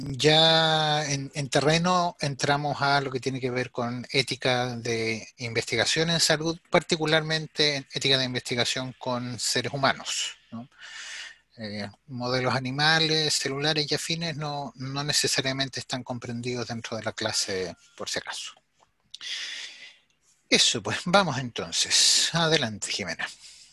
Ya en terreno entramos a lo que tiene que ver con ética de investigación en salud, particularmente en ética de investigación con seres humanos, ¿no? Modelos animales, celulares y afines no necesariamente están comprendidos dentro de la clase por si acaso. Eso, pues vamos entonces. Adelante, Jimena.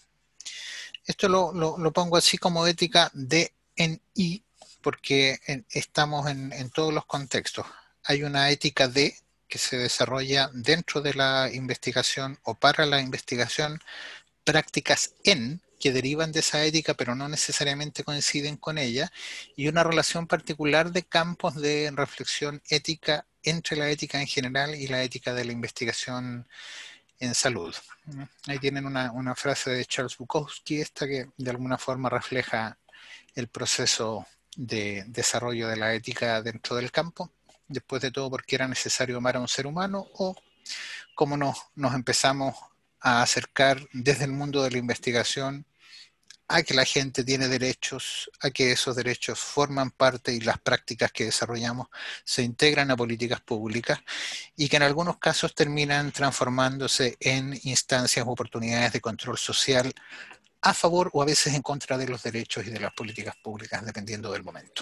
Esto lo pongo así como ética de en I, porque estamos en todos los contextos. Hay una ética de que se desarrolla dentro de la investigación o para la investigación, prácticas en que derivan de esa ética, pero no necesariamente coinciden con ella, y una relación particular de campos de reflexión ética entre la ética en general y la ética de la investigación en salud. Ahí tienen una frase de Charles Bukowski, esta que de alguna forma refleja el proceso de desarrollo de la ética dentro del campo. Después de todo, porque era necesario amar a un ser humano o cómo nos empezamos a acercar desde el mundo de la investigación a que la gente tiene derechos, a que esos derechos forman parte y las prácticas que desarrollamos se integran a políticas públicas y que en algunos casos terminan transformándose en instancias u oportunidades de control social a favor o a veces en contra de los derechos y de las políticas públicas, dependiendo del momento.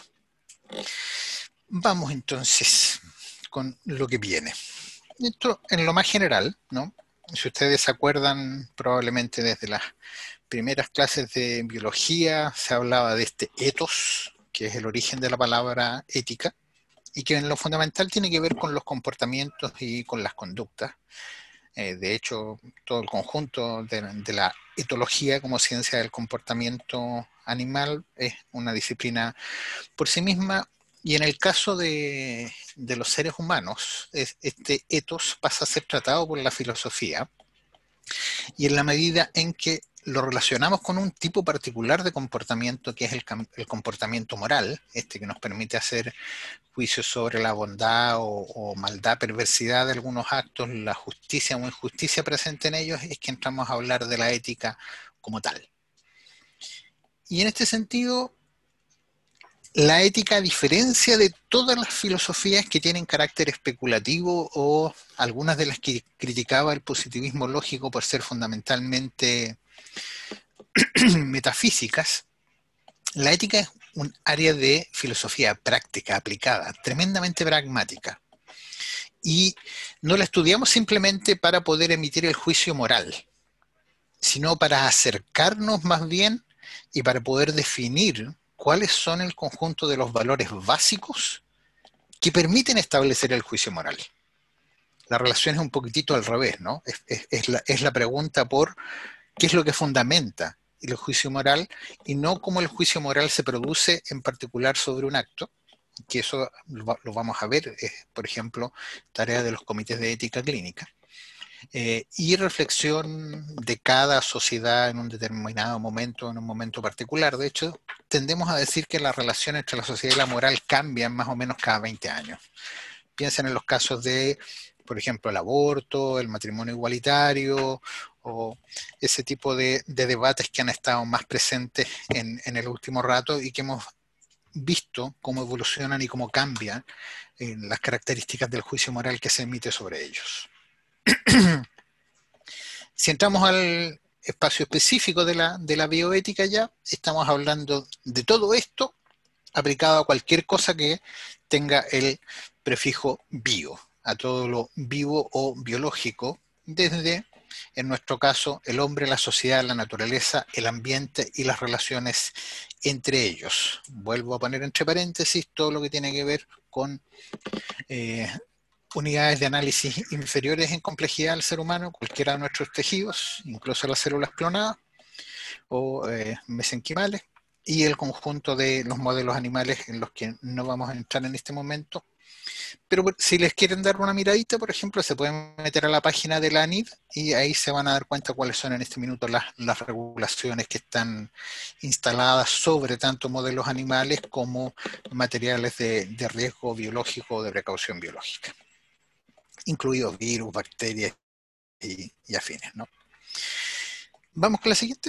Vamos entonces con lo que viene. Esto en lo más general, ¿no? Si ustedes se acuerdan, probablemente desde las primeras clases de biología se hablaba de este ethos, que es el origen de la palabra ética, y que en lo fundamental tiene que ver con los comportamientos y con las conductas. De hecho, todo el conjunto de la etología como ciencia del comportamiento animal es una disciplina por sí misma. Y en el caso de los seres humanos, este ethos pasa a ser tratado por la filosofía, y en la medida en que lo relacionamos con un tipo particular de comportamiento que es el comportamiento moral, este que nos permite hacer juicios sobre la bondad o maldad, perversidad de algunos actos, la justicia o injusticia presente en ellos, es que entramos a hablar de la ética como tal. Y en este sentido, la ética, a diferencia de todas las filosofías que tienen carácter especulativo o algunas de las que criticaba el positivismo lógico por ser fundamentalmente metafísicas, la ética es un área de filosofía práctica, aplicada, tremendamente pragmática. Y no la estudiamos simplemente para poder emitir el juicio moral, sino para acercarnos más bien y para poder definir cuáles son el conjunto de los valores básicos que permiten establecer el juicio moral. La relación es un poquitito al revés, ¿no? Es la pregunta por qué es lo que fundamenta el juicio moral y no cómo el juicio moral se produce en particular sobre un acto, que eso lo vamos a ver, por ejemplo, tarea de los comités de ética clínica, y reflexión de cada sociedad en un determinado momento, en un momento particular. De hecho, tendemos a decir que la relación entre la sociedad y la moral cambian más o menos cada 20 años. Piensen en los casos de, por ejemplo, el aborto, el matrimonio igualitario o ese tipo de debates que han estado más presentes en el último rato y que hemos visto cómo evolucionan y cómo cambian las características del juicio moral que se emite sobre ellos. Si entramos al espacio específico de la bioética ya, estamos hablando de todo esto aplicado a cualquier cosa que tenga el prefijo bio, a todo lo vivo o biológico, desde, en nuestro caso, el hombre, la sociedad, la naturaleza, el ambiente y las relaciones entre ellos. Vuelvo a poner entre paréntesis todo lo que tiene que ver con unidades de análisis inferiores en complejidad al ser humano, cualquiera de nuestros tejidos, incluso las células clonadas o mesenquimales, y el conjunto de los modelos animales en los que no vamos a entrar en este momento. Pero si les quieren dar una miradita, por ejemplo, se pueden meter a la página de la ANID y ahí se van a dar cuenta cuáles son en este minuto las regulaciones que están instaladas sobre tanto modelos animales como materiales de riesgo biológico o de precaución biológica, incluidos virus, bacterias y afines, ¿no? Vamos con la siguiente.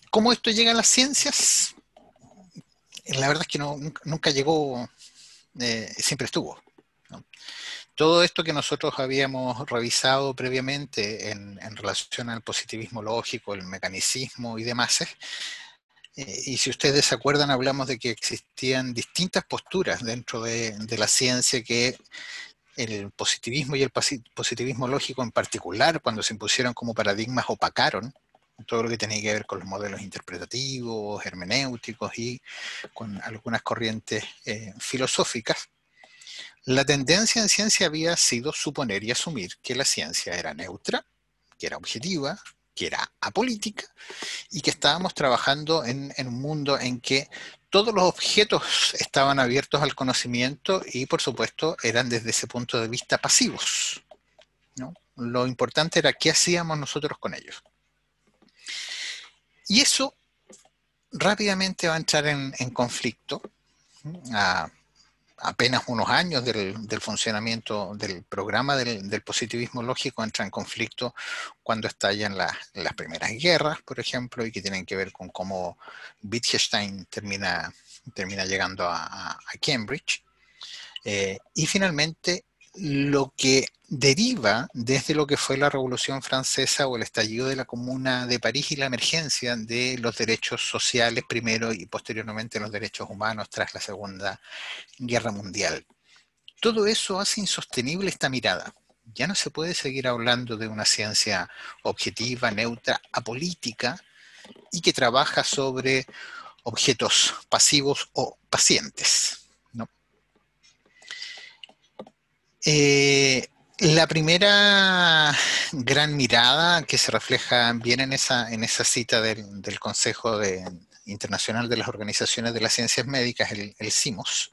¿Cómo esto llega a las ciencias? La verdad es que nunca llegó, siempre estuvo, ¿no? Todo esto que nosotros habíamos revisado previamente en relación al positivismo lógico, el mecanicismo y demás, y si ustedes se acuerdan, hablamos de que existían distintas posturas dentro de la ciencia, que el positivismo y el positivismo lógico en particular, cuando se impusieron como paradigmas, opacaron todo lo que tenía que ver con los modelos interpretativos, hermenéuticos y con algunas corrientes filosóficas. La tendencia en ciencia había sido suponer y asumir que la ciencia era neutra, que era objetiva, que era apolítica y que estábamos trabajando en un mundo en que todos los objetos estaban abiertos al conocimiento y, por supuesto, eran desde ese punto de vista pasivos, ¿no? Lo importante era qué hacíamos nosotros con ellos. Y eso rápidamente va a entrar en conflicto a apenas unos años del funcionamiento del programa del positivismo lógico. Entra en conflicto cuando estallan las primeras guerras, por ejemplo, y que tienen que ver con cómo Wittgenstein termina llegando a Cambridge. Y finalmente, lo que deriva desde lo que fue la Revolución Francesa o el estallido de la Comuna de París y la emergencia de los derechos sociales primero y posteriormente los derechos humanos tras la Segunda Guerra Mundial. Todo eso hace insostenible esta mirada. Ya no se puede seguir hablando de una ciencia objetiva, neutra, apolítica y que trabaja sobre objetos pasivos o pacientes, ¿no? La primera gran mirada que se refleja bien en esa cita del Consejo Internacional de las Organizaciones de las Ciencias Médicas, el CIMOS,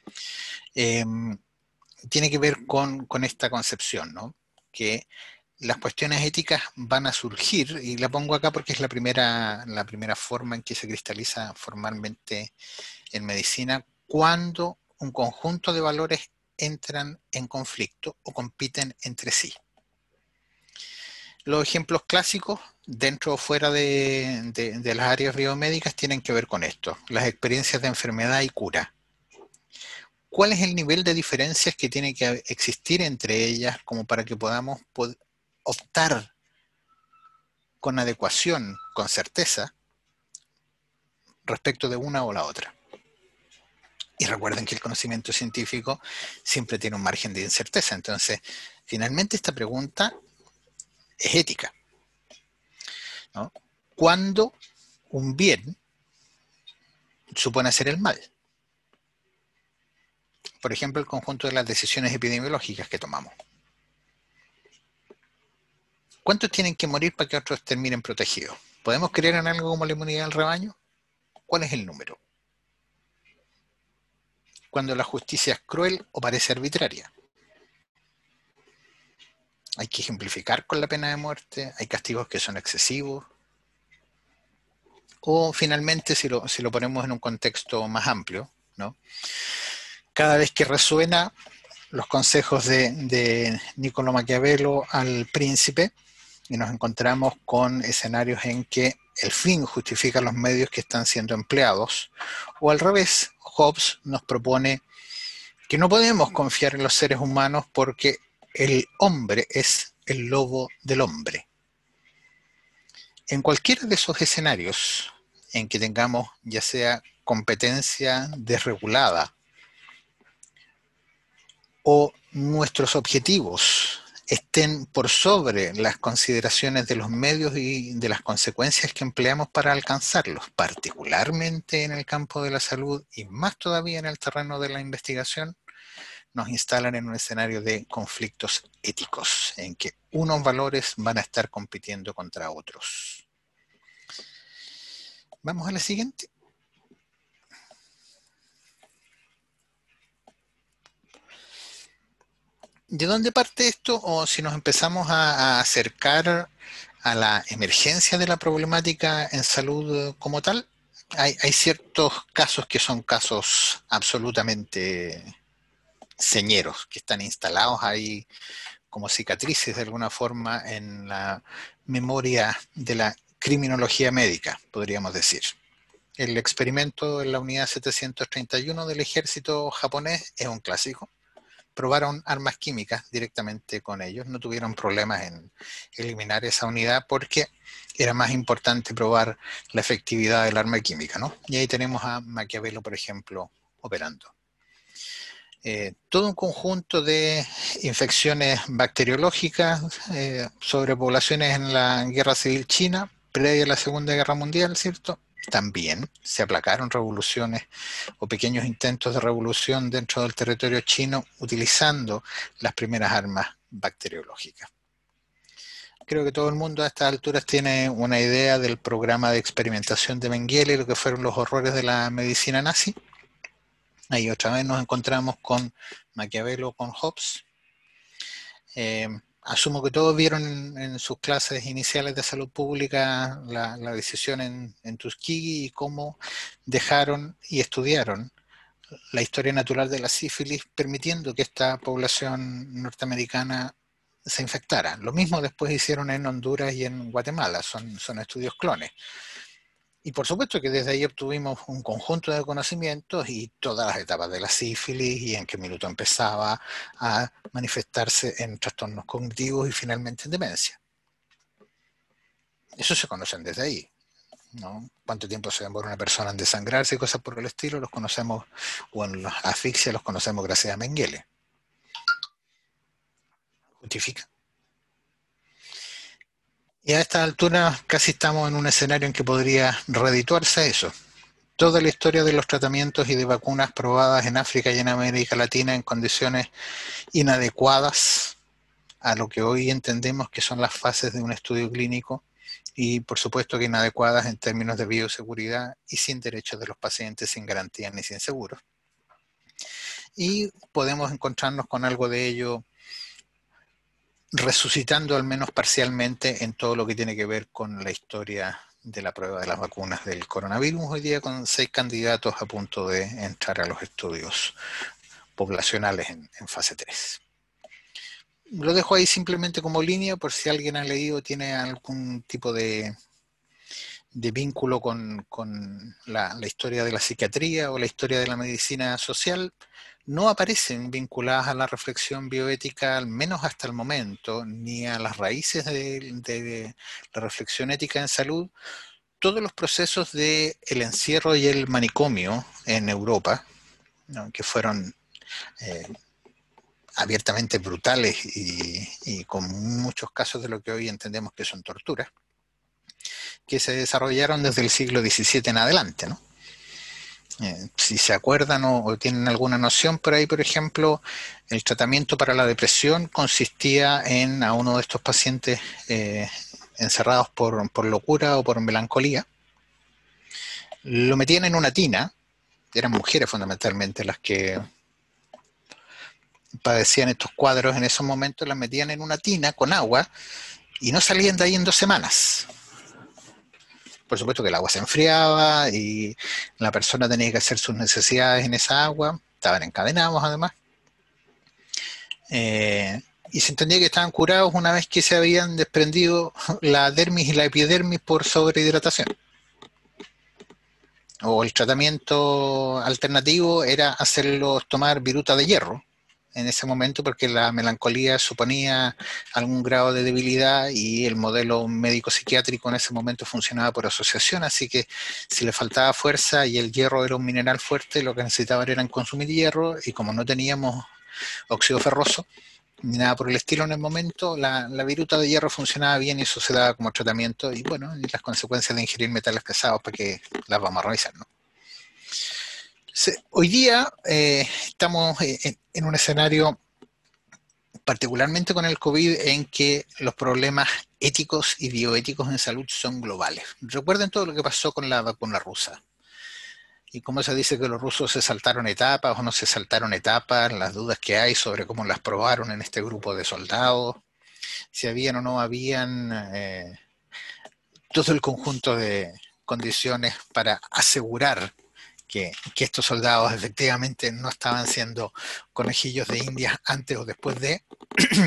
tiene que ver con esta concepción, ¿no? Que las cuestiones éticas van a surgir, y la pongo acá porque es la primera forma en que se cristaliza formalmente en medicina, cuando un conjunto de valores entran en conflicto o compiten entre sí. Los ejemplos clásicos, dentro o fuera de las áreas biomédicas, tienen que ver con esto: las experiencias de enfermedad y cura. ¿Cuál es el nivel de diferencias que tiene que existir entre ellas como para que podamos optar con adecuación, con certeza, respecto de una o la otra? Y recuerden que el conocimiento científico siempre tiene un margen de incerteza. Entonces, finalmente esta pregunta es ética, ¿no? ¿Cuándo un bien supone hacer el mal? Por ejemplo, el conjunto de las decisiones epidemiológicas que tomamos. ¿Cuántos tienen que morir para que otros terminen protegidos? ¿Podemos creer en algo como la inmunidad del rebaño? ¿Cuál es el número? Cuando la justicia es cruel o parece arbitraria. Hay que ejemplificar con la pena de muerte, hay castigos que son excesivos. O finalmente, si lo ponemos en un contexto más amplio, ¿no? Cada vez que resuena los consejos de Niccolò Maquiavelo al príncipe, y nos encontramos con escenarios en que el fin justifica los medios que están siendo empleados, o al revés, Hobbes nos propone que no podemos confiar en los seres humanos porque el hombre es el lobo del hombre. En cualquiera de esos escenarios en que tengamos ya sea competencia desregulada o nuestros objetivos estén por sobre las consideraciones de los medios y de las consecuencias que empleamos para alcanzarlos, particularmente en el campo de la salud y más todavía en el terreno de la investigación, nos instalan en un escenario de conflictos éticos, en que unos valores van a estar compitiendo contra otros. Vamos a la siguiente. ¿De dónde parte esto? O si nos empezamos a acercar a la emergencia de la problemática en salud como tal, hay ciertos casos que son casos absolutamente señeros, que están instalados ahí como cicatrices de alguna forma en la memoria de la criminología médica, podríamos decir. El experimento en la unidad 731 del ejército japonés es un clásico. Probaron armas químicas directamente con ellos, no tuvieron problemas en eliminar esa unidad porque era más importante probar la efectividad del arma química, ¿no? Y ahí tenemos a Maquiavelo, por ejemplo, operando. Todo un conjunto de infecciones bacteriológicas, sobrepoblaciones en la Guerra Civil China, previa a la Segunda Guerra Mundial, ¿cierto? También se aplacaron revoluciones o pequeños intentos de revolución dentro del territorio chino utilizando las primeras armas bacteriológicas. Creo que todo el mundo a estas alturas tiene una idea del programa de experimentación de Mengele y lo que fueron los horrores de la medicina nazi. Ahí otra vez nos encontramos con Maquiavelo, con Hobbes. Asumo que todos vieron en sus clases iniciales de salud pública la decisión en Tuskegee y cómo dejaron y estudiaron la historia natural de la sífilis, permitiendo que esta población norteamericana se infectara. Lo mismo después hicieron en Honduras y en Guatemala, son estudios clones. Y por supuesto que desde ahí obtuvimos un conjunto de conocimientos y todas las etapas de la sífilis y en qué minuto empezaba a manifestarse en trastornos cognitivos y finalmente en demencia. Eso se conocen desde ahí, ¿no? Cuánto tiempo se demora una persona en desangrarse y cosas por el estilo, los conocemos, o en la asfixia los conocemos gracias a Mengele. Justifica. Y a esta altura casi estamos en un escenario en que podría redituarse eso. Toda la historia de los tratamientos y de vacunas probadas en África y en América Latina en condiciones inadecuadas a lo que hoy entendemos que son las fases de un estudio clínico y por supuesto que inadecuadas en términos de bioseguridad y sin derechos de los pacientes, sin garantías ni sin seguros. Y podemos encontrarnos con algo de ello resucitando al menos parcialmente en todo lo que tiene que ver con la historia de la prueba de las vacunas del coronavirus, hoy día con 6 candidatos a punto de entrar a los estudios poblacionales en fase 3. Lo dejo ahí simplemente como línea por si alguien ha leído, tiene algún tipo de vínculo con la historia de la psiquiatría o la historia de la medicina social. No aparecen vinculadas a la reflexión bioética, al menos hasta el momento, ni a las raíces de la reflexión ética en salud, todos los procesos del encierro y el manicomio en Europa, ¿no? Que fueron abiertamente brutales y con muchos casos de lo que hoy entendemos que son torturas, que se desarrollaron desde el siglo XVII en adelante, ¿no? Si se acuerdan o tienen alguna noción por ahí, por ejemplo, el tratamiento para la depresión consistía en a uno de estos pacientes encerrados por locura o por melancolía, lo metían en una tina, eran mujeres fundamentalmente las que padecían estos cuadros en esos momentos, las metían en una tina con agua y no salían de ahí en 2 semanas. Por supuesto que el agua se enfriaba y la persona tenía que hacer sus necesidades en esa agua, estaban encadenados además, y se entendía que estaban curados una vez que se habían desprendido la dermis y la epidermis por sobrehidratación. O el tratamiento alternativo era hacerlos tomar viruta de hierro en ese momento porque la melancolía suponía algún grado de debilidad y el modelo médico psiquiátrico en ese momento funcionaba por asociación, así que si le faltaba fuerza y el hierro era un mineral fuerte, lo que necesitaban era consumir hierro y como no teníamos óxido ferroso ni nada por el estilo en el momento, la viruta de hierro funcionaba bien y eso se daba como tratamiento y bueno, y las consecuencias de ingerir metales pesados para que las vamos a revisar, ¿no? Hoy día estamos en un escenario, particularmente con el COVID, en que los problemas éticos y bioéticos en salud son globales. Recuerden todo lo que pasó con la vacuna rusa. Y cómo se dice que los rusos se saltaron etapas o no se saltaron etapas, las dudas que hay sobre cómo las probaron en este grupo de soldados, si habían o no habían todo el conjunto de condiciones para asegurar que estos soldados efectivamente no estaban siendo conejillos de indias antes o después de,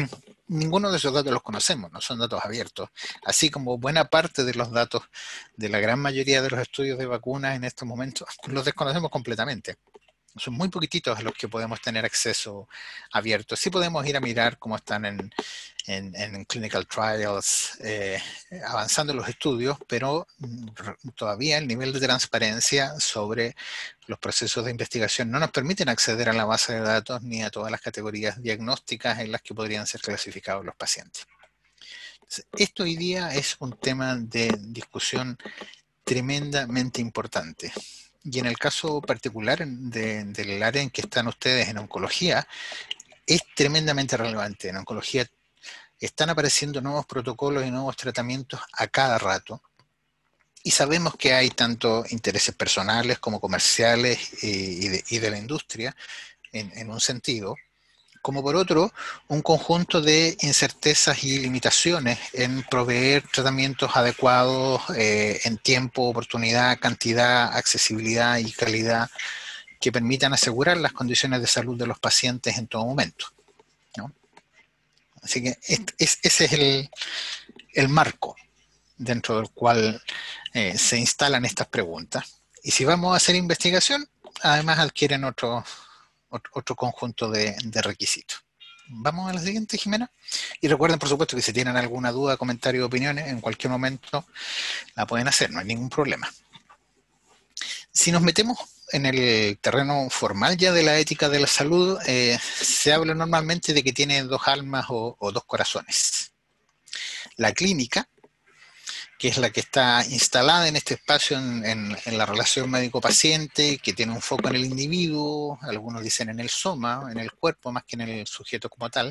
ninguno de esos datos los conocemos, no son datos abiertos, así como buena parte de los datos de la gran mayoría de los estudios de vacunas en estos momentos los desconocemos completamente. Son muy poquititos a los que podemos tener acceso abierto. Sí podemos ir a mirar cómo están en clinical trials, avanzando los estudios, pero todavía el nivel de transparencia sobre los procesos de investigación no nos permiten acceder a la base de datos ni a todas las categorías diagnósticas en las que podrían ser clasificados los pacientes. Entonces, esto hoy día es un tema de discusión tremendamente importante. Y en el caso particular del área en que están ustedes en oncología, es tremendamente relevante. En oncología están apareciendo nuevos protocolos y nuevos tratamientos a cada rato. Y sabemos que hay tanto intereses personales como comerciales y de la industria, en un sentido, como por otro, un conjunto de incertezas y limitaciones en proveer tratamientos adecuados en tiempo, oportunidad, cantidad, accesibilidad y calidad que permitan asegurar las condiciones de salud de los pacientes en todo momento, ¿no? Así que ese es el marco dentro del cual se instalan estas preguntas. Y si vamos a hacer investigación, además adquieren otro conjunto de requisitos. Vamos a la siguiente, Jimena. Y recuerden, por supuesto, que si tienen alguna duda, comentario o opiniones, en cualquier momento la pueden hacer, no hay ningún problema. Si nos metemos en el terreno formal ya de la ética de la salud, se habla normalmente de que tiene dos almas o dos corazones. La clínica, que es la que está instalada en este espacio en la relación médico-paciente, que tiene un foco en el individuo, algunos dicen en el soma, en el cuerpo, más que en el sujeto como tal,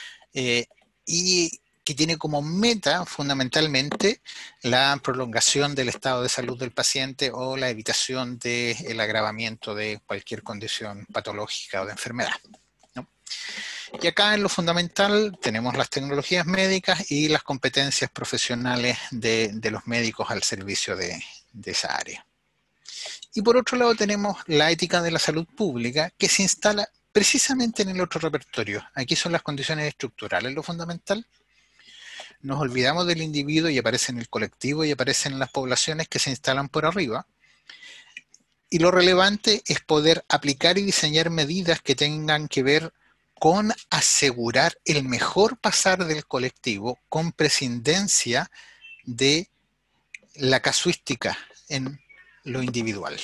y que tiene como meta fundamentalmente la prolongación del estado de salud del paciente o la evitación del agravamiento de cualquier condición patológica o de enfermedad, ¿no? Y acá en lo fundamental tenemos las tecnologías médicas y las competencias profesionales de los médicos al servicio de esa área. Y por otro lado tenemos la ética de la salud pública, que se instala precisamente en el otro repertorio. Aquí son las condiciones estructurales lo fundamental. Nos olvidamos del individuo y aparece en el colectivo y aparecen en las poblaciones que se instalan por arriba. Y lo relevante es poder aplicar y diseñar medidas que tengan que ver con asegurar el mejor pasar del colectivo con prescindencia de la casuística en lo individual.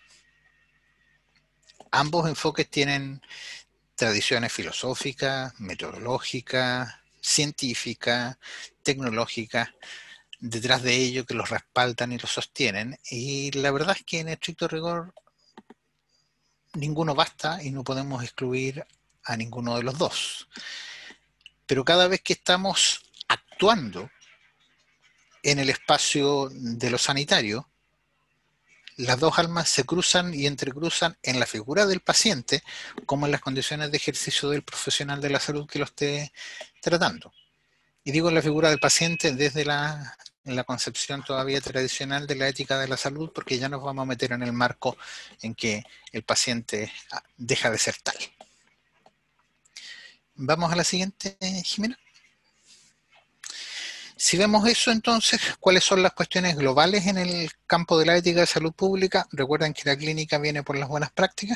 Ambos enfoques tienen tradiciones filosóficas, metodológicas, científicas, tecnológicas, detrás de ello que los respaldan y los sostienen. Y la verdad es que en estricto rigor ninguno basta y no podemos excluir a ninguno de los dos. Pero cada vez que estamos actuando en el espacio de lo sanitario, las dos almas se cruzan y entrecruzan en la figura del paciente como en las condiciones de ejercicio del profesional de la salud que lo esté tratando. Y digo en la figura del paciente desde la concepción todavía tradicional de la ética de la salud, porque ya nos vamos a meter en el marco en que el paciente deja de ser tal. Vamos a la siguiente, Jimena. Si vemos eso, entonces, ¿cuáles son las cuestiones globales en el campo de la ética de salud pública? Recuerden que la clínica viene por las buenas prácticas,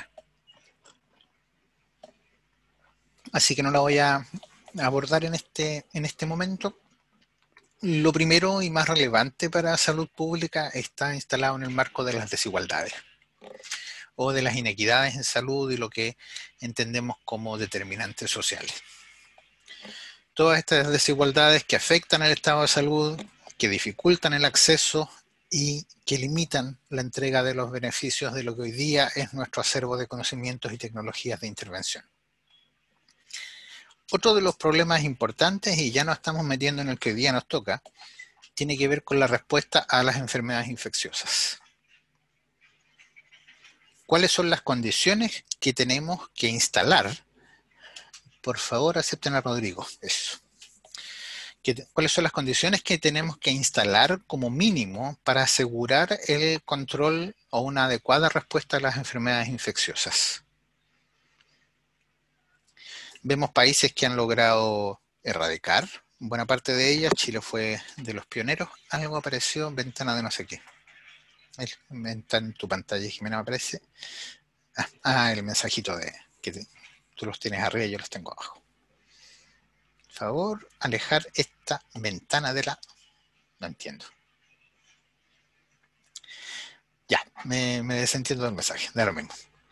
así que no la voy a abordar en este momento. Lo primero y más relevante para salud pública está instalado en el marco de las desigualdades o de las inequidades en salud y lo que entendemos como determinantes sociales. Todas estas desigualdades que afectan al estado de salud, que dificultan el acceso y que limitan la entrega de los beneficios de lo que hoy día es nuestro acervo de conocimientos y tecnologías de intervención. Otro de los problemas importantes, y ya nos estamos metiendo en el que hoy día nos toca, tiene que ver con la respuesta a las enfermedades infecciosas. ¿Cuáles son las condiciones que tenemos que instalar? Por favor, acepten a Rodrigo. Eso. ¿Cuáles son las condiciones que tenemos que instalar como mínimo para asegurar el control o una adecuada respuesta a las enfermedades infecciosas? Vemos países que han logrado erradicar buena parte de ellas. Chile fue de los pioneros. Algo apareció en ventana de no sé qué. Está en tu pantalla, Jimena, me aparece. El mensajito de que tú los tienes arriba y yo los tengo abajo. Por favor, alejar esta ventana de la... No entiendo. Ya, me desentiendo del mensaje, da lo mismo.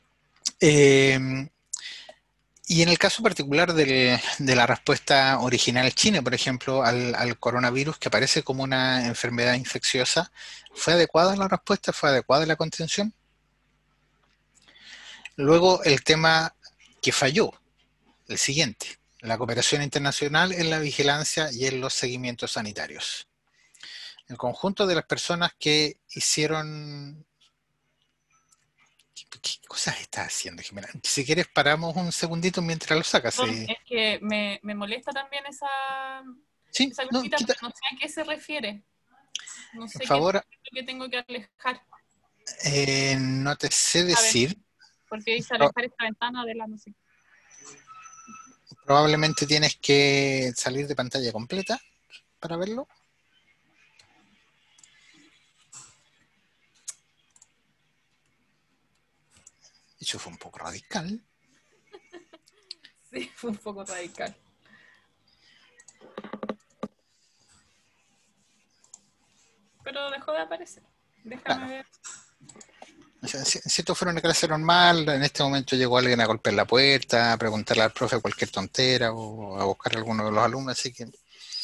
Y en el caso particular de la respuesta original china, por ejemplo, al coronavirus, que aparece como una enfermedad infecciosa, ¿fue adecuada la respuesta? ¿Fue adecuada la contención? Luego, el tema que falló, el siguiente, la cooperación internacional en la vigilancia y en los seguimientos sanitarios. El conjunto de las personas que hicieron... ¿Qué cosas estás haciendo, Jimena? Si quieres, paramos un segundito mientras lo sacas. Es que me molesta también Sí, esa no, cosita, quita. pero no sé a qué se refiere. No Por sé qué es favor, lo que tengo que alejar. no te sé A ver, decir. porque dice alejar esta ventana de la no sé qué. Probablemente tienes que salir de pantalla completa para verlo. Eso fue un poco radical. Sí, fue un poco radical. Pero dejó de aparecer. Déjame Claro. ver. O sea, si esto fuera una clase normal, en este momento llegó alguien a golpear la puerta, a preguntarle al profe cualquier tontera o a buscar a alguno de los alumnos, así que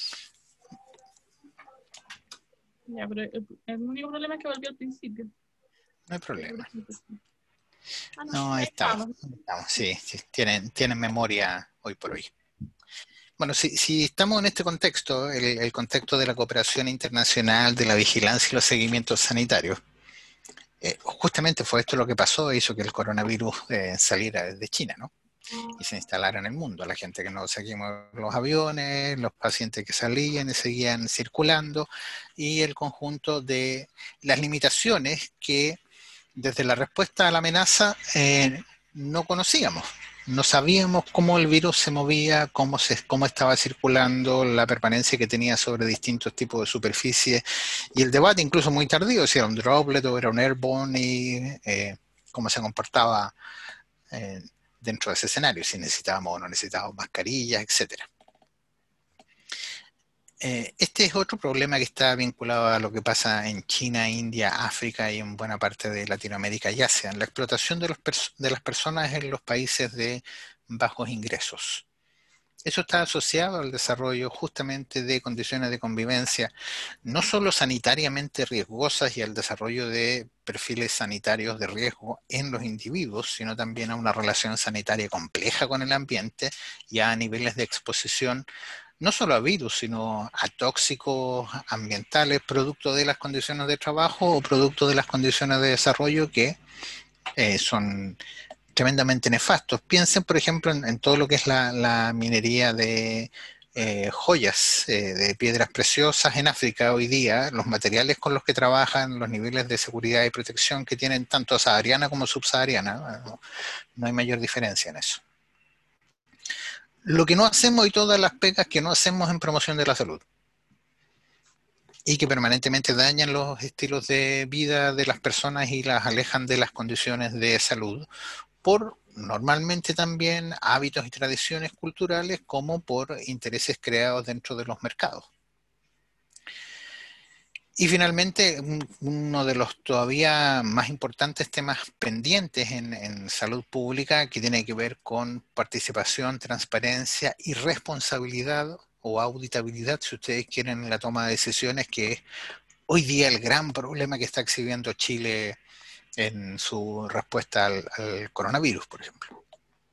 Ya, pero el único problema es que volvió al principio. no hay problema. Ah, no, No, ahí ahí estamos. estábamos. Sí, tienen memoria hoy por hoy. Bueno, si estamos en este contexto, el contexto de la cooperación internacional, de la vigilancia y los seguimientos sanitarios, justamente fue esto lo que pasó, hizo que el coronavirus saliera desde China, ¿no? Y se instalara en el mundo. La gente que no seguimos los aviones, los pacientes que salían y seguían circulando, y el conjunto de las limitaciones que desde la respuesta a la amenaza no conocíamos. No sabíamos cómo el virus se movía, cómo estaba circulando, la permanencia que tenía sobre distintos tipos de superficies y el debate incluso muy tardío, si era un droplet o era un airborne y cómo se comportaba eh, dentro de ese escenario, si necesitábamos o no necesitábamos mascarillas, etcétera. Este es otro problema que está vinculado a lo que pasa en China, India, África y en buena parte de Latinoamérica y Asia, la explotación de las personas en los países de bajos ingresos. Eso está asociado al desarrollo justamente de condiciones de convivencia, no solo sanitariamente riesgosas y al desarrollo de perfiles sanitarios de riesgo en los individuos, sino también a una relación sanitaria compleja con el ambiente y a niveles de exposición no solo a virus, sino a tóxicos ambientales, producto de las condiciones de trabajo o producto de las condiciones de desarrollo que son tremendamente nefastos. Piensen, por ejemplo, en todo lo que es la minería de joyas, de piedras preciosas en África hoy día, los materiales con los que trabajan, los niveles de seguridad y protección que tienen tanto sahariana como subsahariana, no hay mayor diferencia en eso. Lo que no hacemos y todas las pegas que no hacemos en promoción de la salud y que permanentemente dañan los estilos de vida de las personas y las alejan de las condiciones de salud por normalmente también hábitos y tradiciones culturales como por intereses creados dentro de los mercados. Y finalmente, uno de los todavía más importantes temas pendientes en salud pública que tiene que ver con participación, transparencia y responsabilidad o auditabilidad, si ustedes quieren, en la toma de decisiones, que es hoy día el gran problema que está exhibiendo Chile en su respuesta al coronavirus, por ejemplo.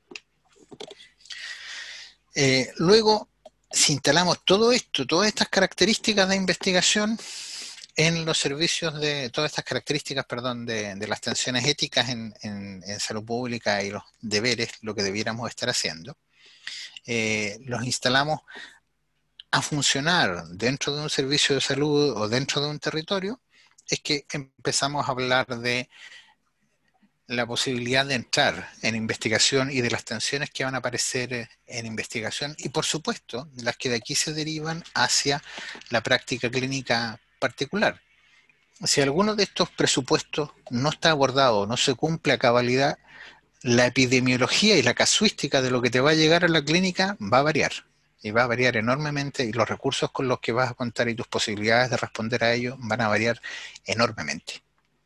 Luego, si instalamos todo esto, todas estas características de investigación en los servicios de, todas estas características, perdón, de las tensiones éticas en salud pública y los deberes, lo que debiéramos estar haciendo, los instalamos a funcionar dentro de un servicio de salud o dentro de un territorio, es que empezamos a hablar de la posibilidad de entrar en investigación y de las tensiones que van a aparecer en investigación y, por supuesto, las que de aquí se derivan hacia la práctica clínica particular. Si alguno de estos presupuestos no está abordado, no se cumple a cabalidad, la epidemiología y la casuística de lo que te va a llegar a la clínica va a variar. Y va a variar enormemente, y los recursos con los que vas a contar y tus posibilidades de responder a ellos van a variar enormemente.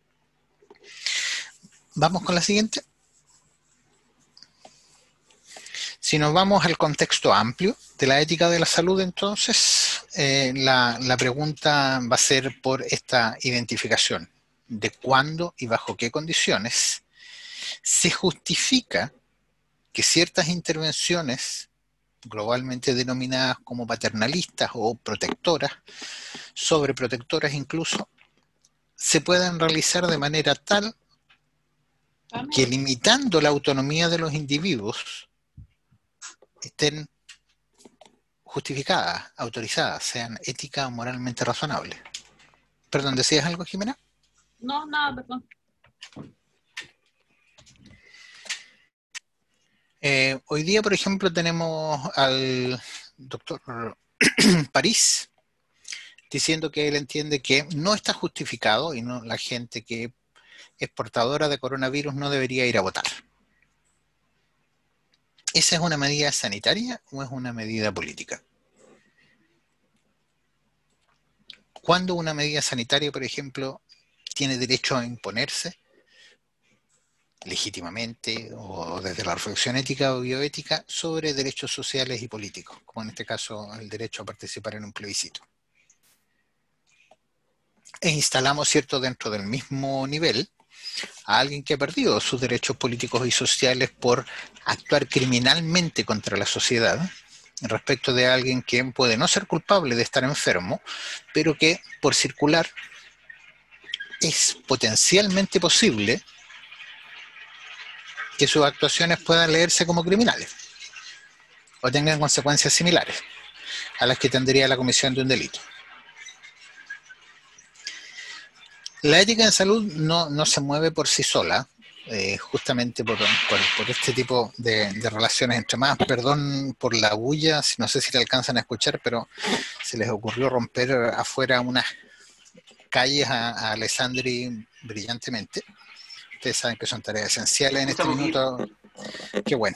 Vamos con la siguiente. Si nos vamos al contexto amplio de la ética de la salud, entonces, la pregunta va a ser por esta identificación de cuándo y bajo qué condiciones se justifica que ciertas intervenciones, globalmente denominadas como paternalistas o protectoras, sobreprotectoras incluso, se puedan realizar de manera tal que, limitando la autonomía de los individuos, estén justificadas, autorizadas, sean ética o moralmente razonables. Perdón, ¿decías algo, Jimena? No, nada, perdón. Hoy día, por ejemplo, tenemos al doctor París diciendo que él entiende que no está justificado y no, la gente que es portadora de coronavirus no debería ir a votar. ¿Esa es una medida sanitaria o es una medida política? ¿Cuándo una medida sanitaria, por ejemplo, tiene derecho a imponerse legítimamente o desde la reflexión ética o bioética sobre derechos sociales y políticos, como en este caso el derecho a participar en un plebiscito? E instalamos, cierto, dentro del mismo nivel a alguien que ha perdido sus derechos políticos y sociales por actuar criminalmente contra la sociedad, respecto de alguien que puede no ser culpable de estar enfermo, pero que por circular es potencialmente posible que sus actuaciones puedan leerse como criminales o tengan consecuencias similares a las que tendría la comisión de un delito. La ética en salud no se mueve por sí sola, justamente por este tipo de relaciones entre más. Perdón por la bulla, no sé si le alcanzan a escuchar, pero se les ocurrió romper afuera unas calles a Alessandri brillantemente. Ustedes saben que son tareas esenciales en este minuto. Qué bueno.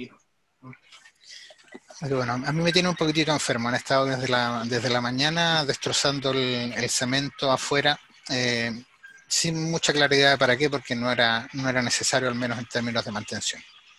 Pero bueno, a mí me tiene un poquitito enfermo. Han estado desde la mañana destrozando el cemento afuera, sin mucha claridad de para qué, porque no era necesario, al menos en términos de mantención.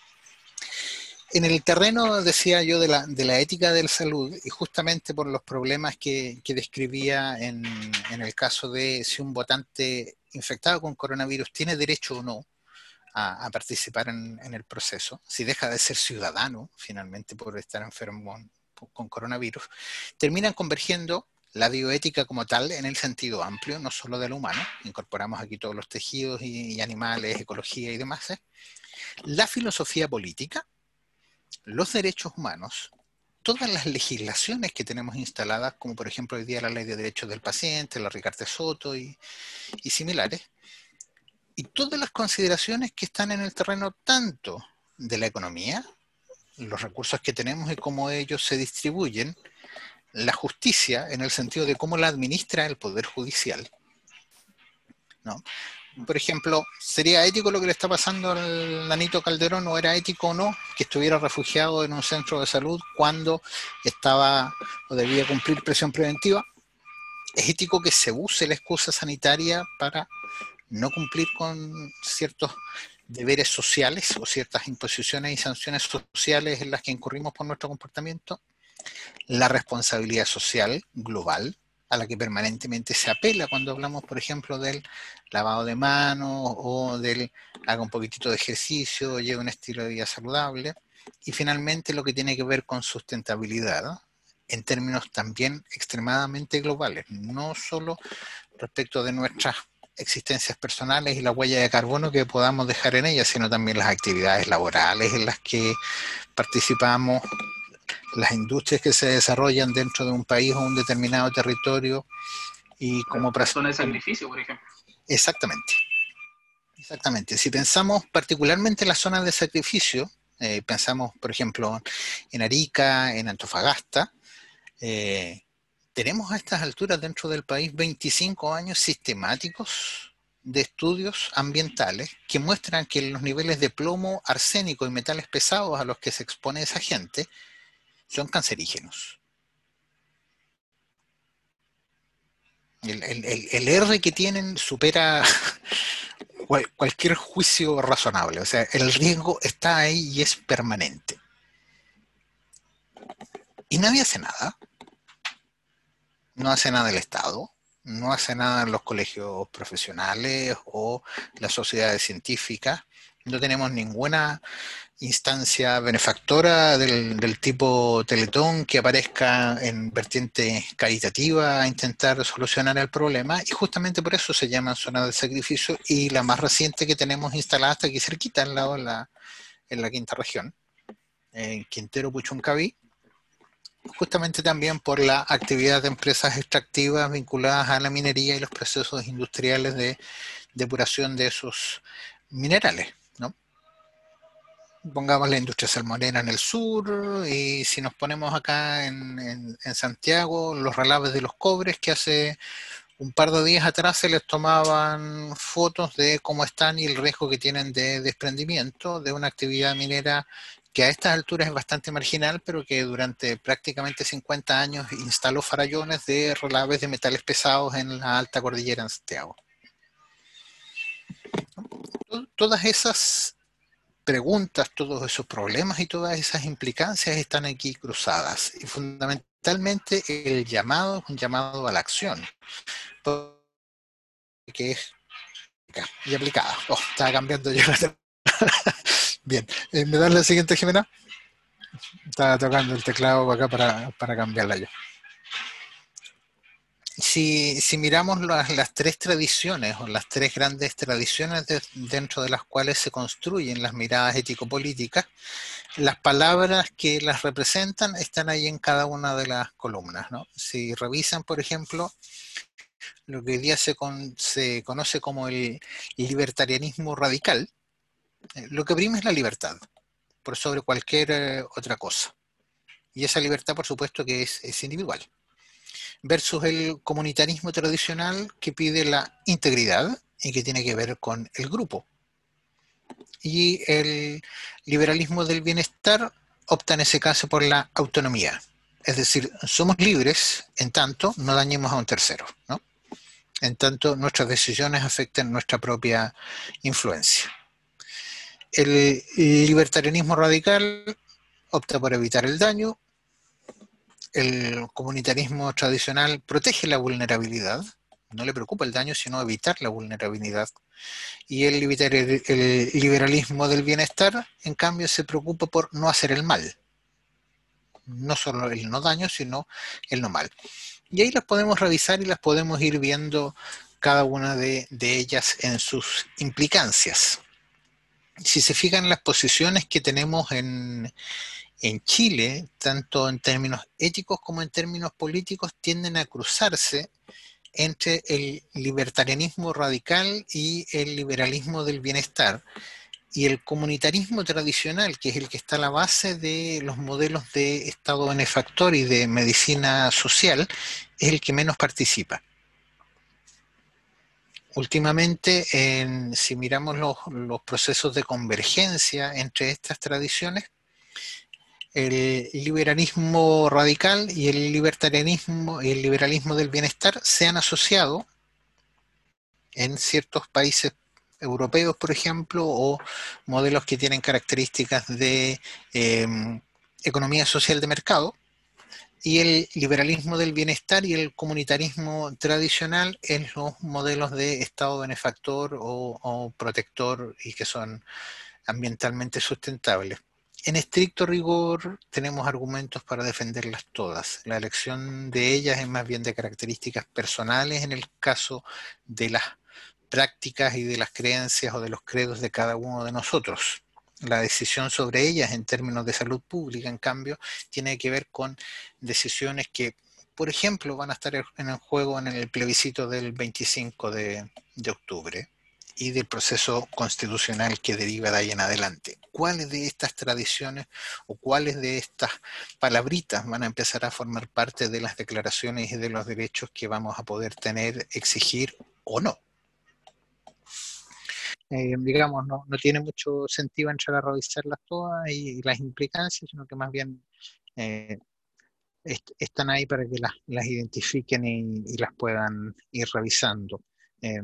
En el terreno, decía yo, de la ética de la salud, y justamente por los problemas que describía en el caso de si un votante infectado con coronavirus tiene derecho o no a participar en el proceso, si deja de ser ciudadano finalmente por estar enfermo con coronavirus, terminan convergiendo la bioética como tal en el sentido amplio, no solo de lo humano, incorporamos aquí todos los tejidos y animales, ecología y demás, la filosofía política, los derechos humanos, todas las legislaciones que tenemos instaladas, como por ejemplo hoy día la Ley de Derechos del Paciente, la Ricardo Soto y similares, y todas las consideraciones que están en el terreno tanto de la economía, los recursos que tenemos y cómo ellos se distribuyen, la justicia en el sentido de cómo la administra el Poder Judicial, ¿no? Por ejemplo, ¿sería ético lo que le está pasando al Nanito Calderón, o era ético o no que estuviera refugiado en un centro de salud cuando estaba o debía cumplir prisión preventiva? ¿Es ético que se use la excusa sanitaria para no cumplir con ciertos deberes sociales o ciertas imposiciones y sanciones sociales en las que incurrimos por nuestro comportamiento? La responsabilidad social global a la que permanentemente se apela cuando hablamos, por ejemplo, del lavado de manos o del haga un poquitito de ejercicio o lleve un estilo de vida saludable. Y finalmente lo que tiene que ver con sustentabilidad, ¿no?, en términos también extremadamente globales, no solo respecto de nuestras existencias personales y la huella de carbono que podamos dejar en ellas, sino también las actividades laborales en las que participamos, las industrias que se desarrollan dentro de un país o un determinado territorio y como la zona de sacrificio, por ejemplo. Exactamente. Exactamente. Si pensamos particularmente en las zonas de sacrificio, pensamos, por ejemplo, en Arica, en Antofagasta, eh, tenemos a estas alturas dentro del país 25 años sistemáticos de estudios ambientales que muestran que los niveles de plomo, arsénico y metales pesados a los que se expone esa gente son cancerígenos. El R que tienen supera cualquier juicio razonable. O sea, el riesgo está ahí y es permanente. Y nadie hace nada. No hace nada el Estado, no hace nada los colegios profesionales o las sociedades científicas. No tenemos ninguna instancia benefactora del tipo Teletón que aparezca en vertiente caritativa a intentar solucionar el problema, y justamente por eso se llaman zonas de sacrificio, y la más reciente que tenemos instalada está aquí cerquita, al lado en la quinta región, en Quintero Puchuncaví, justamente también por la actividad de empresas extractivas vinculadas a la minería y los procesos industriales de depuración de esos minerales, ¿no? Pongamos la industria salmonera en el sur, y si nos ponemos acá en Santiago, los relaves de los cobres, que hace un par de días atrás se les tomaban fotos de cómo están y el riesgo que tienen de desprendimiento de una actividad minera que a estas alturas es bastante marginal, pero que durante prácticamente 50 años instaló farallones de relaves de metales pesados en la alta cordillera en Santiago. Todas esas preguntas, todos esos problemas y todas esas implicancias están aquí cruzadas, y fundamentalmente el llamado es un llamado a la acción, que es y aplicada. Oh, estaba cambiando yo la... Bien, ¿me das la siguiente, Jimena? Estaba tocando el teclado acá para cambiarla yo. Si miramos las tres tradiciones, o las tres grandes tradiciones dentro de las cuales se construyen las miradas ético-políticas, las palabras que las representan están ahí en cada una de las columnas, ¿no? Si revisan, por ejemplo, lo que hoy día se conoce como el libertarianismo radical, lo que prima es la libertad por sobre cualquier otra cosa. Y esa libertad, por supuesto, que es individual. Versus el comunitarismo tradicional, que pide la integridad y que tiene que ver con el grupo. Y el liberalismo del bienestar opta en ese caso por la autonomía. Es decir, somos libres en tanto no dañemos a un tercero, ¿no? En tanto nuestras decisiones afecten nuestra propia influencia. El libertarianismo radical opta por evitar el daño. El comunitarismo tradicional protege la vulnerabilidad, no le preocupa el daño, sino evitar la vulnerabilidad. Y el liberalismo del bienestar, en cambio, se preocupa por no hacer el mal. No solo el no daño, sino el no mal. Y ahí las podemos revisar y las podemos ir viendo cada una de ellas en sus implicancias. Si se fijan, las posiciones que tenemos en Chile, tanto en términos éticos como en términos políticos, tienden a cruzarse entre el libertarianismo radical y el liberalismo del bienestar. Y el comunitarismo tradicional, que es el que está a la base de los modelos de Estado benefactor y de medicina social, es el que menos participa. Últimamente, si miramos los procesos de convergencia entre estas tradiciones, el liberalismo radical y el libertarianismo y el liberalismo del bienestar se han asociado en ciertos países europeos, por ejemplo, o modelos que tienen características de economía social de mercado, y el liberalismo del bienestar y el comunitarismo tradicional en los modelos de Estado benefactor o protector y que son ambientalmente sustentables. En estricto rigor, tenemos argumentos para defenderlas todas. La elección de ellas es más bien de características personales en el caso de las prácticas y de las creencias o de los credos de cada uno de nosotros. La decisión sobre ellas en términos de salud pública, en cambio, tiene que ver con decisiones que, por ejemplo, van a estar en el juego en el plebiscito del 25 de octubre. y del proceso constitucional que deriva de ahí en adelante. ¿Cuáles de estas tradiciones o cuáles de estas palabritas van a empezar a formar parte de las declaraciones y de los derechos que vamos a poder tener, exigir o no? Digamos, no tiene mucho sentido entrar a revisarlas todas y las implicancias, sino que más bien eh, están ahí para que las identifiquen y las puedan ir revisando. Eh,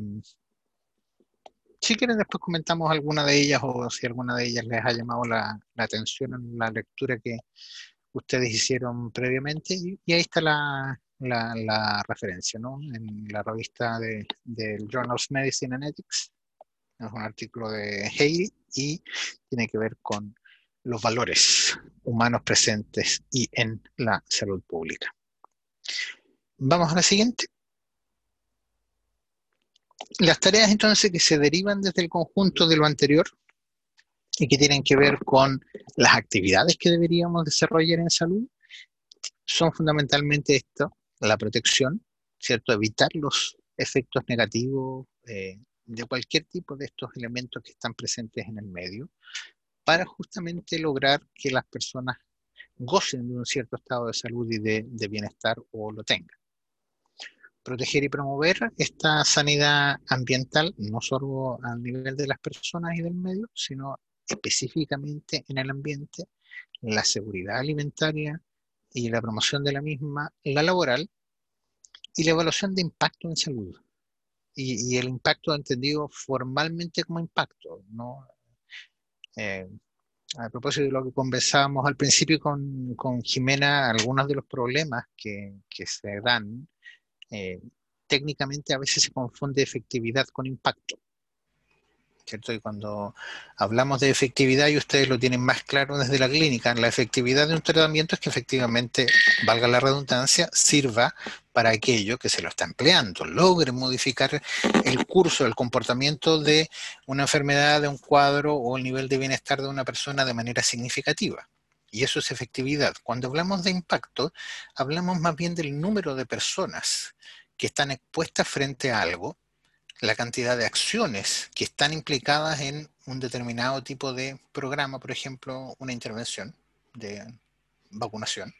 si quieren, después comentamos alguna de ellas o si alguna de ellas les ha llamado la atención en la lectura que ustedes hicieron previamente. Y ahí está la referencia, ¿no? En la revista del Journal of Medicine and Ethics. Es un artículo de Heidi y tiene que ver con los valores humanos presentes y en la salud pública. Vamos a la siguiente. Las tareas entonces que se derivan desde el conjunto de lo anterior y que tienen que ver con las actividades que deberíamos desarrollar en salud son fundamentalmente esto, la protección, ¿cierto? Evitar los efectos negativos de cualquier tipo de estos elementos que están presentes en el medio para justamente lograr que las personas gocen de un cierto estado de salud y de bienestar o lo tengan. Proteger y promover esta sanidad ambiental, no solo al nivel de las personas y del medio, sino específicamente en el ambiente, la seguridad alimentaria y la promoción de la misma, la laboral y la evaluación de impacto en salud. Y el impacto entendido formalmente como impacto, ¿no? Eh, a propósito de lo que conversábamos al principio con Jimena, algunos de los problemas que se dan eh, técnicamente a veces se confunde efectividad con impacto, ¿cierto? Y cuando hablamos de efectividad, y ustedes lo tienen más claro desde la clínica, la efectividad de un tratamiento es que efectivamente, valga la redundancia, sirva para aquello que se lo está empleando, logre modificar el curso, el comportamiento de una enfermedad, de un cuadro o el nivel de bienestar de una persona de manera significativa. Y eso es efectividad. Cuando hablamos de impacto, hablamos más bien del número de personas que están expuestas frente a algo, la cantidad de acciones que están implicadas en un determinado tipo de programa, por ejemplo, una intervención de vacunación,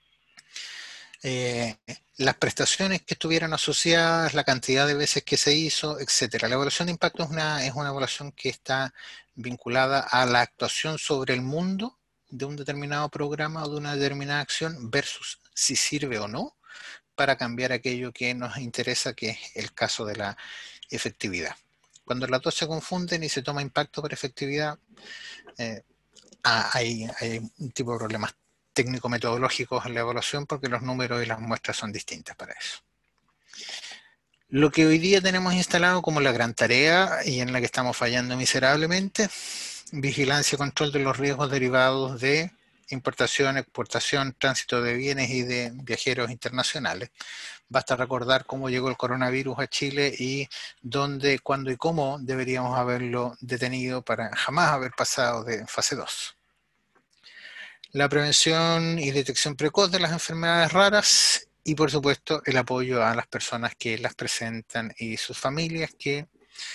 eh, las prestaciones que estuvieran asociadas, la cantidad de veces que se hizo, etcétera. La evaluación de impacto es una evaluación que está vinculada a la actuación sobre el mundo de un determinado programa o de una determinada acción versus si sirve o no para cambiar aquello que nos interesa, que es el caso de la efectividad. Cuando las dos se confunden y se toma impacto por efectividad, eh, hay un tipo de problemas técnico-metodológicos en la evaluación porque los números y las muestras son distintas para eso. Lo que hoy día tenemos instalado como la gran tarea y en la que estamos fallando miserablemente, vigilancia y control de los riesgos derivados de importación, exportación, tránsito de bienes y de viajeros internacionales. Basta recordar cómo llegó el coronavirus a Chile y dónde, cuándo y cómo deberíamos haberlo detenido para jamás haber pasado de fase 2. La prevención y detección precoz de las enfermedades raras y, por supuesto, el apoyo a las personas que las presentan y sus familias que,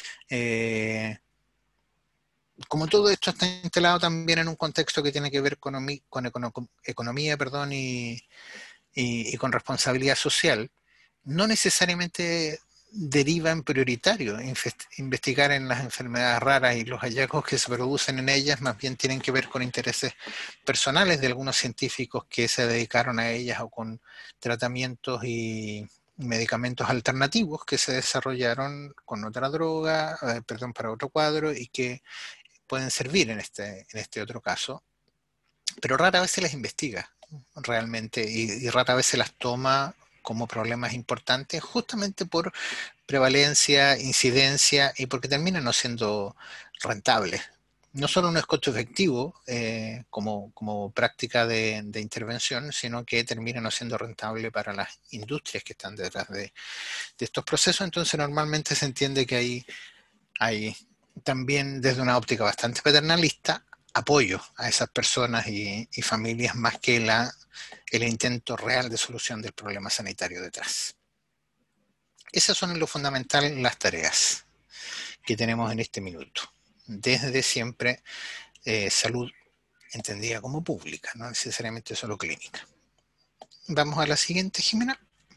como todo esto está instalado también en un contexto que tiene que ver con economía, perdón, y con responsabilidad social, no necesariamente deriva en prioritario investigar en las enfermedades raras y los hallazgos que se producen en ellas, más bien tienen que ver con intereses personales de algunos científicos que se dedicaron a ellas o con tratamientos y medicamentos alternativos que se desarrollaron con otra droga, perdón, para otro cuadro y que pueden servir en este otro caso, pero rara vez se las investiga realmente y rara vez se las toma como problemas importantes justamente por prevalencia, incidencia y porque terminan no siendo rentables. No solo no es costo efectivo como práctica de intervención, sino que termina no siendo rentable para las industrias que están detrás de estos procesos. Entonces normalmente se entiende que hay también desde una óptica bastante paternalista apoyo a esas personas y familias más que el intento real de solución del problema sanitario detrás. Esas son en lo fundamental las tareas. que tenemos en este minuto. Desde siempre salud entendida como pública, no necesariamente solo clínica. Vamos a la siguiente, Jimena.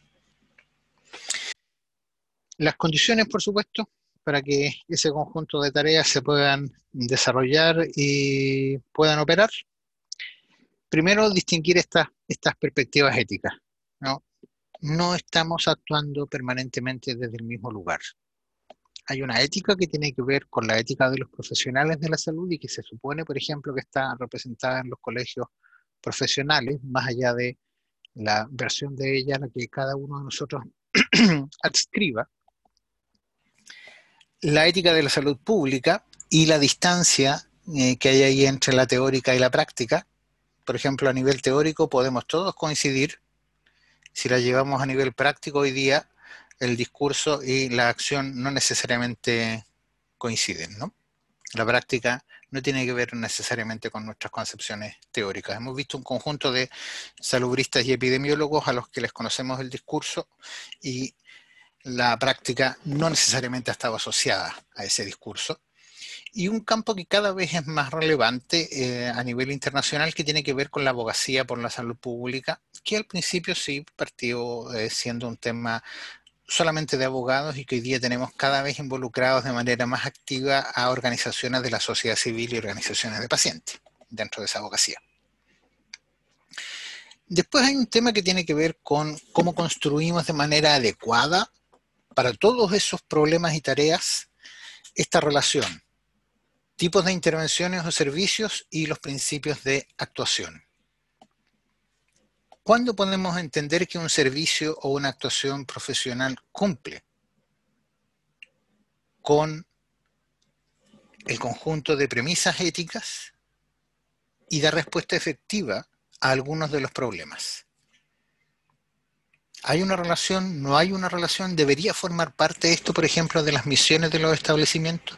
Las condiciones, por supuesto, para que ese conjunto de tareas se puedan desarrollar y puedan operar. Primero, distinguir estas perspectivas éticas, ¿no? No estamos actuando permanentemente desde el mismo lugar. Hay una ética que tiene que ver con la ética de los profesionales de la salud y que se supone, por ejemplo, que está representada en los colegios profesionales, más allá de la versión de ella a la que cada uno de nosotros adscriba. La ética de la salud pública y la distancia que hay ahí entre la teórica y la práctica. Por ejemplo, a nivel teórico podemos todos coincidir. Si la llevamos a nivel práctico hoy día, el discurso y la acción no necesariamente coinciden, ¿no? La práctica no tiene que ver necesariamente con nuestras concepciones teóricas. Hemos visto un conjunto de salubristas y epidemiólogos a los que les conocemos el discurso y la práctica no necesariamente ha estado asociada a ese discurso. Y un campo que cada vez es más relevante a nivel internacional que tiene que ver con la abogacía por la salud pública, que al principio sí partió siendo un tema solamente de abogados y que hoy día tenemos cada vez involucrados de manera más activa a organizaciones de la sociedad civil y organizaciones de pacientes dentro de esa abogacía. Después hay un tema que tiene que ver con cómo construimos de manera adecuada para todos esos problemas y tareas esta relación, tipos de intervenciones o servicios y los principios de actuación. ¿Cuándo podemos entender que un servicio o una actuación profesional cumple con el conjunto de premisas éticas y da respuesta efectiva a algunos de los problemas? ¿Hay una relación? ¿No hay una relación? ¿Debería formar parte esto, por ejemplo, de las misiones de los establecimientos?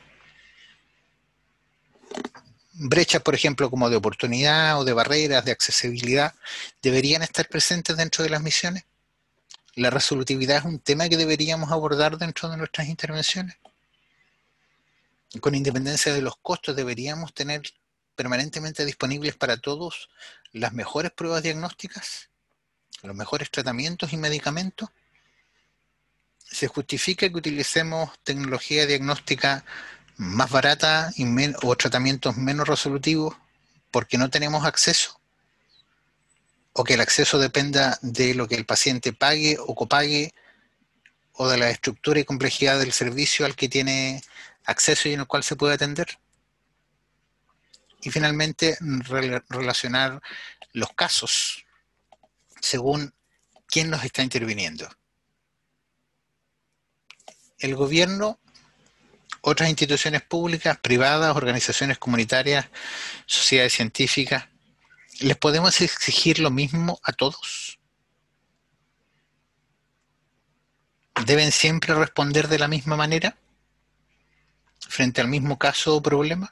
Brechas, por ejemplo, como de oportunidad o de barreras, de accesibilidad, ¿deberían estar presentes dentro de las misiones? ¿La resolutividad es un tema que deberíamos abordar dentro de nuestras intervenciones? Con independencia de los costos, ¿deberíamos tener permanentemente disponibles para todos las mejores pruebas diagnósticas, los mejores tratamientos y medicamentos? ¿Se justifica que utilicemos tecnología diagnóstica más barata o tratamientos menos resolutivos porque no tenemos acceso? ¿O que el acceso dependa de lo que el paciente pague o copague o de la estructura y complejidad del servicio al que tiene acceso y en el cual se puede atender? Y finalmente, relacionar los casos según quién los está interviniendo. El gobierno, otras instituciones públicas, privadas, organizaciones comunitarias, sociedades científicas, ¿les podemos exigir lo mismo a todos? ¿Deben siempre responder de la misma manera frente al mismo caso o problema?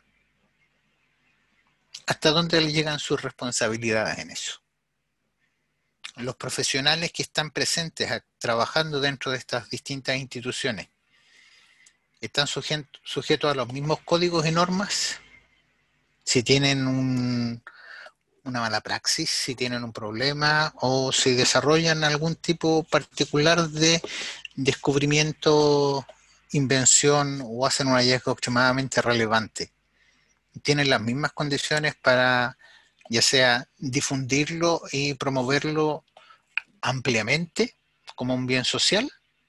¿Hasta dónde le llegan sus responsabilidades en eso? Los profesionales que están presentes trabajando dentro de estas distintas instituciones, ¿están sujetos a los mismos códigos y normas? Si tienen una mala praxis, si tienen un problema o si desarrollan algún tipo particular de descubrimiento, invención o hacen un hallazgo extremadamente relevante, ¿tienen las mismas condiciones para ya sea difundirlo y promoverlo ampliamente como un bien social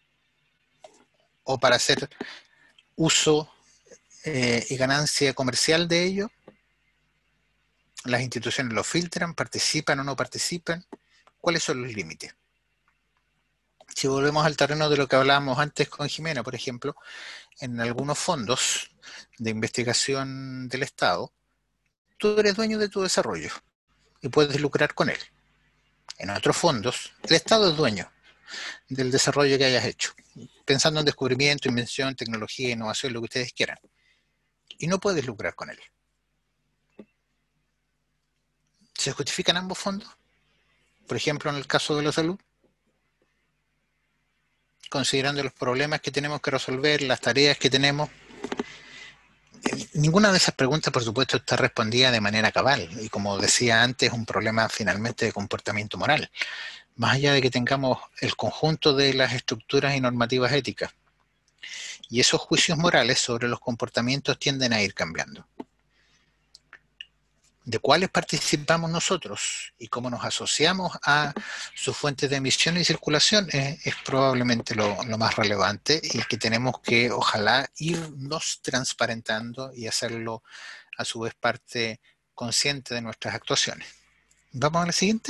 o para hacer uso y ganancia comercial de ello? ¿Las instituciones lo filtran? ¿Participan o no participan? ¿Cuáles son los límites? Si volvemos al terreno de lo que hablábamos antes con Jimena, por ejemplo, en algunos fondos de investigación del Estado, tú eres dueño de tu desarrollo y puedes lucrar con él. En otros fondos, el Estado es dueño del desarrollo que hayas hecho, pensando en descubrimiento, invención, tecnología, innovación, lo que ustedes quieran, y no puedes lucrar con él. ¿Se justifican ambos fondos? Por ejemplo, en el caso de la salud, considerando los problemas que tenemos que resolver, las tareas que tenemos, Ninguna de esas preguntas, por supuesto, está respondida de manera cabal y, como decía antes, es un problema finalmente de comportamiento moral, más allá de que tengamos el conjunto de las estructuras y normativas éticas. Y esos juicios morales sobre los comportamientos tienden a ir cambiando. De cuáles participamos nosotros y cómo nos asociamos a sus fuentes de emisión y circulación es probablemente lo más relevante, y que tenemos que, ojalá, irnos transparentando y hacerlo a su vez parte consciente de nuestras actuaciones. Vamos a la siguiente.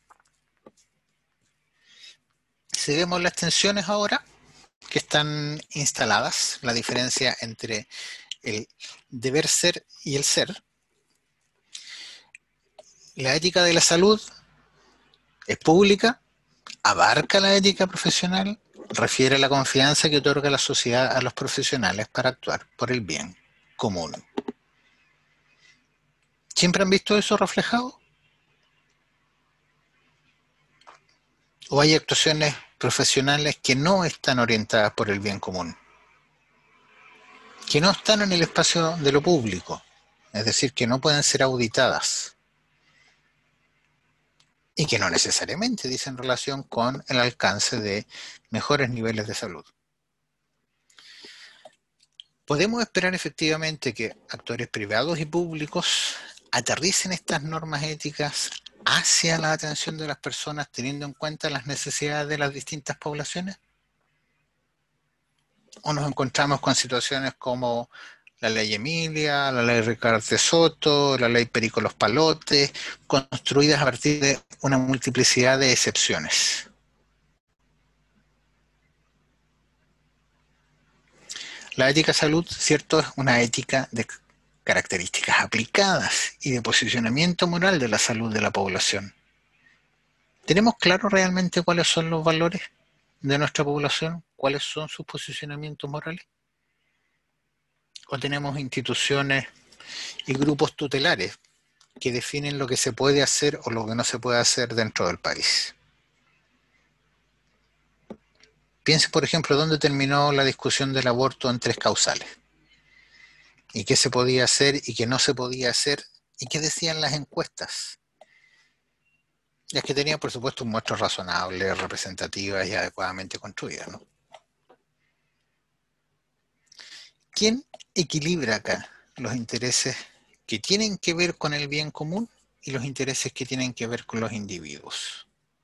Si vemos las tensiones ahora que están instaladas, la diferencia entre el deber ser y el ser. La ética de la salud es pública, abarca la ética profesional, refiere a la confianza que otorga la sociedad a los profesionales para actuar por el bien común. ¿Siempre han visto eso reflejado? ¿O hay actuaciones profesionales que no están orientadas por el bien común? Que no están en el espacio de lo público, es decir, que no pueden ser auditadas y que no necesariamente dicen relación con el alcance de mejores niveles de salud. Podemos esperar efectivamente que actores privados y públicos aterricen estas normas éticas hacia la atención de las personas, teniendo en cuenta las necesidades de las distintas poblaciones. ¿O nos encontramos con situaciones como la ley Emilia, la ley Ricardo de Soto, la ley Perico Los Palotes, construidas a partir de una multiplicidad de excepciones? La ética salud, cierto, es una ética de características aplicadas y de posicionamiento moral de la salud de la población. ¿Tenemos claro realmente cuáles son los valores de nuestra población? ¿Cuáles son sus posicionamientos morales? ¿O tenemos instituciones y grupos tutelares que definen lo que se puede hacer o lo que no se puede hacer dentro del país? Piense, por ejemplo, dónde terminó la discusión del aborto en 3 causales. ¿Y qué se podía hacer y qué no se podía hacer? ¿Y qué decían las encuestas? Ya que tenía, por supuesto, muestras razonables, representativas y adecuadamente construidas, ¿no? ¿Quién equilibra acá los intereses que tienen que ver con el bien común y los intereses que tienen que ver con los individuos?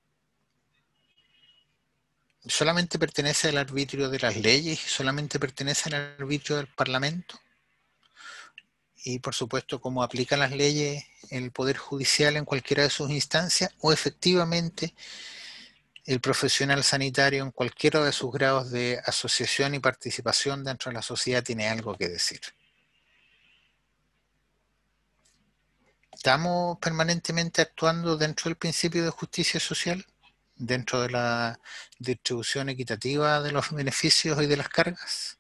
¿Solamente pertenece al arbitrio de las leyes y solamente pertenece al arbitrio del Parlamento? Y, por supuesto, cómo aplican las leyes el Poder Judicial en cualquiera de sus instancias, o efectivamente el profesional sanitario en cualquiera de sus grados de asociación y participación dentro de la sociedad tiene algo que decir. ¿Estamos permanentemente actuando dentro del principio de justicia social? ¿Dentro de la distribución equitativa de los beneficios y de las cargas?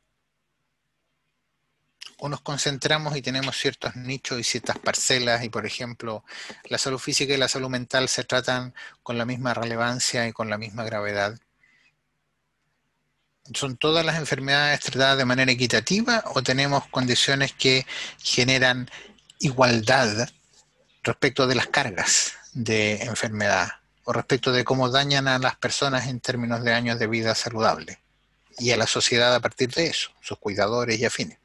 ¿O nos concentramos y tenemos ciertos nichos y ciertas parcelas y, por ejemplo, la salud física y la salud mental se tratan con la misma relevancia y con la misma gravedad? ¿Son todas las enfermedades tratadas de manera equitativa o tenemos condiciones que generan igualdad respecto de las cargas de enfermedad o respecto de cómo dañan a las personas en términos de años de vida saludable y a la sociedad a partir de eso, sus cuidadores y afines?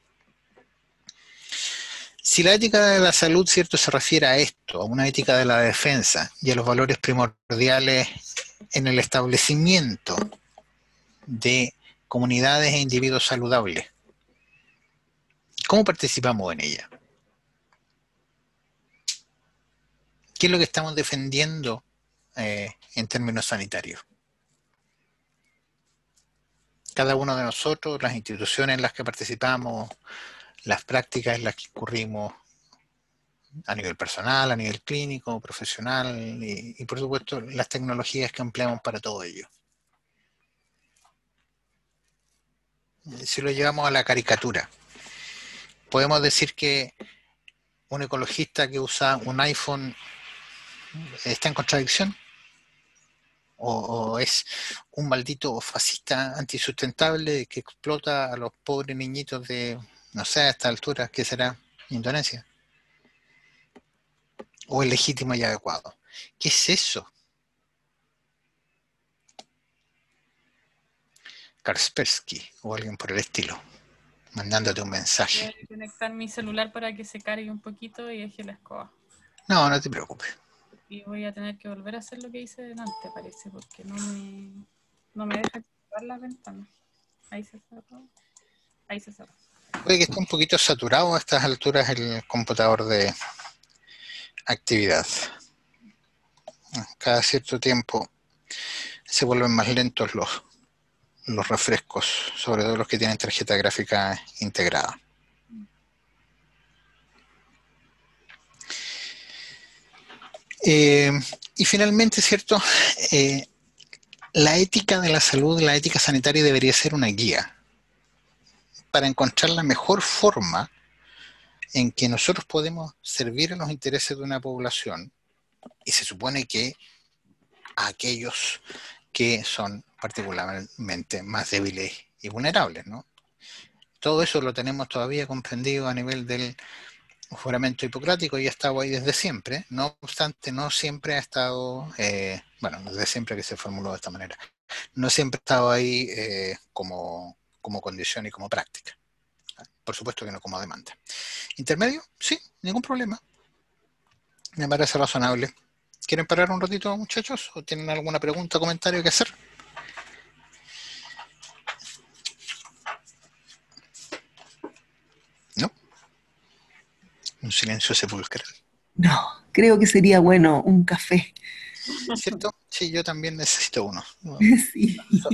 Si la ética de la salud, cierto, se refiere a esto, a una ética de la defensa y a los valores primordiales en el establecimiento de comunidades e individuos saludables, ¿cómo participamos en ella? ¿Qué es lo que estamos defendiendo en términos sanitarios? Cada uno de nosotros, las instituciones en las que participamos, las prácticas en las que incurrimos a nivel personal, a nivel clínico, profesional y por supuesto las tecnologías que empleamos para todo ello. Si lo llevamos a la caricatura, podemos decir que un ecologista que usa un iPhone está en contradicción, o es un maldito fascista antisustentable que explota a los pobres niñitos de, no sé, a esta altura, ¿qué será? Indonesia. O es legítimo y adecuado. ¿Qué es eso? Kaspersky o alguien por el estilo, mandándote un Voy mensaje. a conectar mi celular para que se cargue un poquito y deje la escoba. No, no te preocupes. Y voy a tener que volver a hacer lo que hice delante, parece, porque no me deja activar las ventanas. Ahí se cerró. Ahí se cerró. Puede que esté un poquito saturado a estas alturas el computador de actividad. Cada cierto tiempo se vuelven más lentos los refrescos, sobre todo los que tienen tarjeta gráfica integrada. Y finalmente, ¿cierto? La ética de la salud, la ética sanitaria debería ser una guía para encontrar la mejor forma en que nosotros podemos servir a los intereses de una población, y se supone que a aquellos que son particularmente más débiles y vulnerables, ¿no? Todo eso lo tenemos todavía comprendido a nivel del juramento hipocrático y ha estado ahí desde siempre. No obstante, no siempre ha estado, bueno, desde siempre que se formuló de esta manera, no siempre ha estado ahí como condición y como práctica. Por supuesto que no como demanda. ¿Intermedio? Sí, ningún problema. Me parece razonable. ¿Quieren parar un ratito, muchachos? ¿O tienen alguna pregunta o comentario que hacer? ¿No? Un silencio sepulcral. No, creo que sería bueno un café. ¿Cierto? Sí, yo también necesito uno. Sí.